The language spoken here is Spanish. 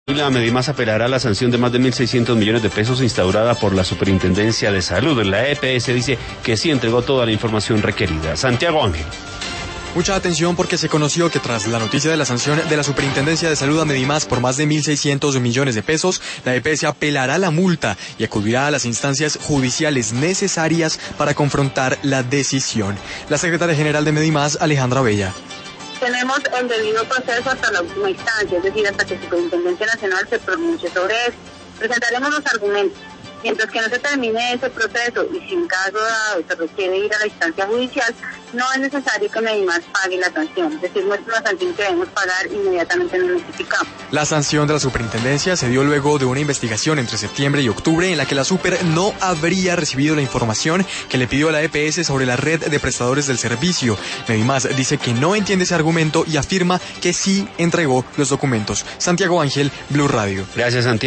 La Medimás apelará a la sanción de más de 1.600 millones de pesos instaurada por la Superintendencia de Salud. La EPS dice que sí entregó toda la información requerida. Santiago Ángel. Mucha atención porque se conoció que tras la noticia de la sanción de la Superintendencia de Salud a Medimás por más de 1.600 millones de pesos, la EPS apelará la multa y acudirá a las instancias judiciales necesarias para confrontar la decisión. La secretaria general de Medimás, Alejandra Bella. Tenemos el debido proceso hasta la última instancia, es decir, hasta que la Superintendencia Nacional se pronuncie sobre eso. Presentaremos los argumentos. Mientras que no se termine ese proceso y si en caso dado se requiere ir a la instancia judicial, no es necesario que Medimás pague la sanción. Es decir, nuestra sanción que debemos pagar inmediatamente nos notificamos. La sanción de la superintendencia se dio luego de una investigación entre septiembre y octubre en la que la Super no habría recibido la información que le pidió a la EPS sobre la red de prestadores del servicio. Medimás dice que no entiende ese argumento y afirma que sí entregó los documentos. Santiago Ángel, Blue Radio. Gracias, Santiago.